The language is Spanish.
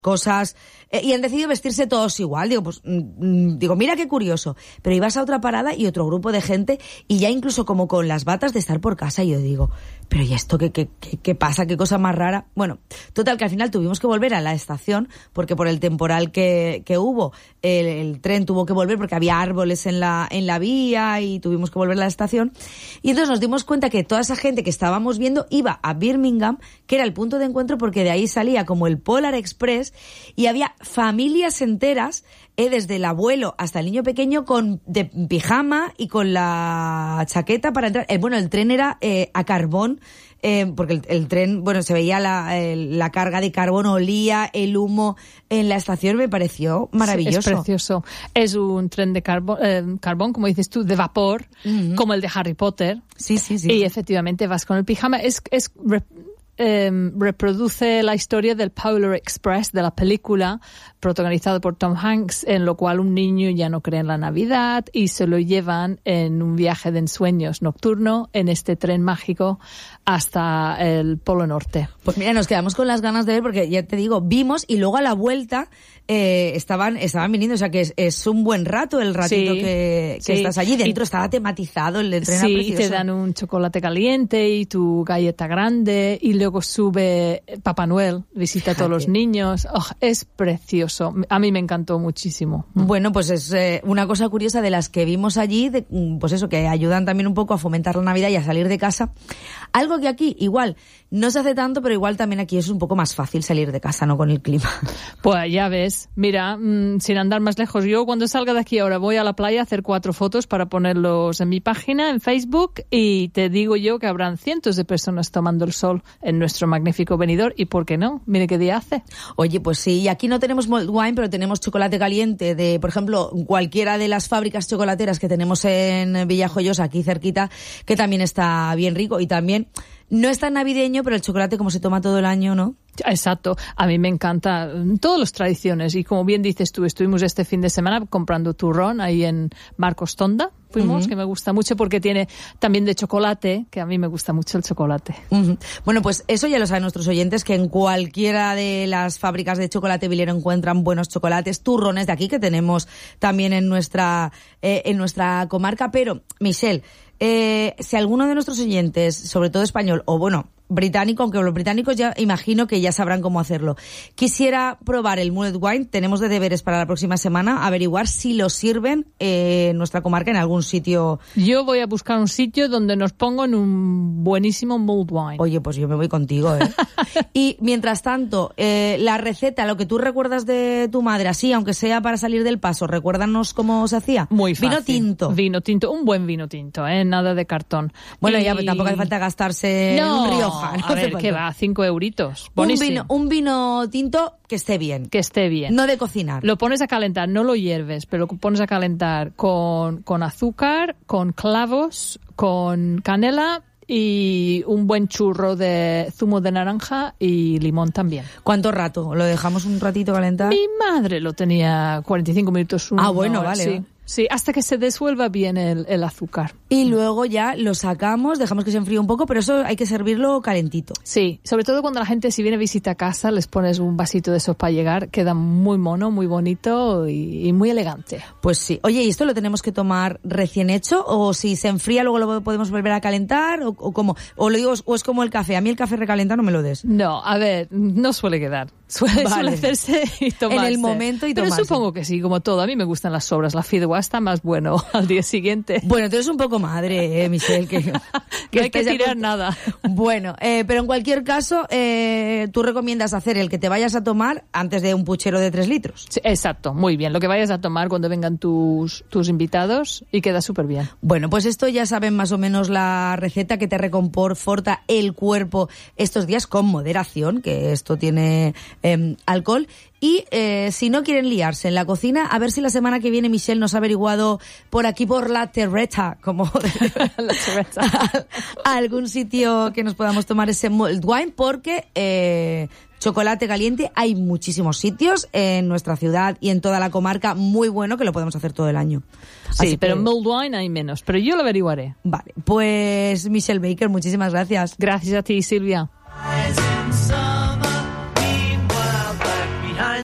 cosas, y han decidido vestirse todos igual. Digo, mira qué curioso. Pero ibas a otra parada y otro grupo de gente, y ya incluso como con las batas de estar por casa, y yo digo, pero ¿y esto qué pasa? ¿Qué cosa más rara? Bueno, total, que al final tuvimos que volver a la estación, porque por el temporal que hubo, el tren tuvo que volver porque había árboles en la vía, y tuvimos que volver a la estación. Y entonces nos dimos cuenta que toda esa gente que estábamos viendo iba a Birmingham, que era el punto de encuentro, porque de ahí salía como el Polar Express, y había familias enteras, desde el abuelo hasta el niño pequeño, de pijama y con la chaqueta para entrar. El tren era a carbón, porque el tren, se veía la carga de carbón, olía el humo en la estación. Me pareció maravilloso. Sí, es precioso. Es un tren de carbón, como dices tú, de vapor, como el de Harry Potter. Sí. Y efectivamente vas con el pijama. Reproduce la historia del Polar Express, de la película protagonizada por Tom Hanks, en lo cual un niño ya no cree en la Navidad y se lo llevan en un viaje de ensueños nocturno en este tren mágico hasta el Polo Norte. Pues mira, nos quedamos con las ganas de ver, porque ya te digo, vimos, y luego a la vuelta estaban viniendo, o sea que es un buen rato el ratito que estás allí. Dentro estaba tematizado, el tren era precioso. Sí, te dan un chocolate caliente y tu galleta grande, y luego sube Papá Noel, visita a todos los niños. Es precioso. A mí me encantó muchísimo. Bueno, pues es una cosa curiosa de las que vimos allí, pues eso, que ayudan también un poco a fomentar la Navidad y a salir de casa. Algo que aquí igual no se hace tanto, pero igual también aquí es un poco más fácil salir de casa, ¿no? Con el clima. Pues ya ves, mira, sin andar más lejos, yo cuando salga de aquí ahora voy a la playa a hacer 4 fotos para ponerlos en mi página, en Facebook, y te digo yo que habrán cientos de personas tomando el sol en nuestro magnífico Benidorm, y ¿por qué no? Mire qué día hace. Oye, pues sí, y aquí no tenemos mulled wine, pero tenemos chocolate caliente de, por ejemplo, cualquiera de las fábricas chocolateras que tenemos en Villajoyosa, aquí cerquita, que también está bien rico, y también no es tan navideño, pero el chocolate como se toma todo el año, ¿no? Exacto, a mí me encanta todas las tradiciones, y como bien dices tú, estuvimos este fin de semana comprando turrón ahí en Marcos Tonda, fuimos, que me gusta mucho porque tiene también de chocolate, que a mí me gusta mucho el chocolate. Bueno, pues eso ya lo saben nuestros oyentes, que en cualquiera de las fábricas de chocolate vilero encuentran buenos chocolates, turrones de aquí que tenemos también en nuestra comarca. Pero, Michelle, si alguno de nuestros oyentes, sobre todo español, o británico, aunque los británicos ya imagino que ya sabrán cómo hacerlo, quisiera probar el mulled wine, tenemos de deberes para la próxima semana averiguar si lo sirven en nuestra comarca en algún sitio. Yo voy a buscar un sitio donde nos pongan un buenísimo mulled wine. Oye, pues yo me voy contigo, Y mientras tanto, la receta, lo que tú recuerdas de tu madre, así, aunque sea para salir del paso, recuérdanos cómo se hacía. Muy fácil. Vino tinto, un buen vino tinto, nada de cartón. Bueno, ya tampoco hace falta gastarse un Rioja. A ver, ¿qué va? 5 euritos. Buenísimo. Un vino tinto que esté bien. Que esté bien. No de cocinar. Lo pones a calentar, no lo hierves, pero lo pones a calentar con azúcar, con clavos, con canela y un buen churro de zumo de naranja y limón también. ¿Cuánto rato? ¿Lo dejamos un ratito calentar? Mi madre lo tenía 45 minutos. Bueno, vale. Sí. Sí, hasta que se disuelva bien el azúcar. Y luego ya lo sacamos, dejamos que se enfríe un poco, pero eso hay que servirlo calentito. Sí, sobre todo cuando la gente, si viene a visita a casa, les pones un vasito de eso para llegar, queda muy mono, muy bonito y muy elegante. Pues sí. Oye, ¿y esto lo tenemos que tomar recién hecho? ¿O si se enfría luego lo podemos volver a calentar? ¿O cómo? ¿O es como el café? A mí el café recalentado no me lo des. No, a ver, no suele quedar. Suele hacerse y tomarse. En el momento y tomarse. Pero supongo que sí, como todo. A mí me gustan las sobras. La fideuá está más bueno al día siguiente. Bueno, tú eres un poco madre, Michelle, que no hay que tirar nada. Bueno, pero en cualquier caso, tú recomiendas hacer el que te vayas a tomar antes de un puchero de 3 litros. Sí, exacto, muy bien. Lo que vayas a tomar cuando vengan tus invitados, y queda súper bien. Bueno, pues esto ya saben más o menos la receta, que te reconforta el cuerpo estos días con moderación, que esto tiene alcohol. Y si no quieren liarse en la cocina, a ver si la semana que viene Michelle nos ha averiguado por aquí, por la terreta, como la terreta. algún sitio que nos podamos tomar ese mulled wine, porque chocolate caliente hay muchísimos sitios en nuestra ciudad y en toda la comarca, muy bueno, que lo podemos hacer todo el año. Sí, así pero que mulled wine hay menos, pero yo lo averiguaré. Vale, pues Michelle Baker, muchísimas gracias. Gracias a ti, Silvia.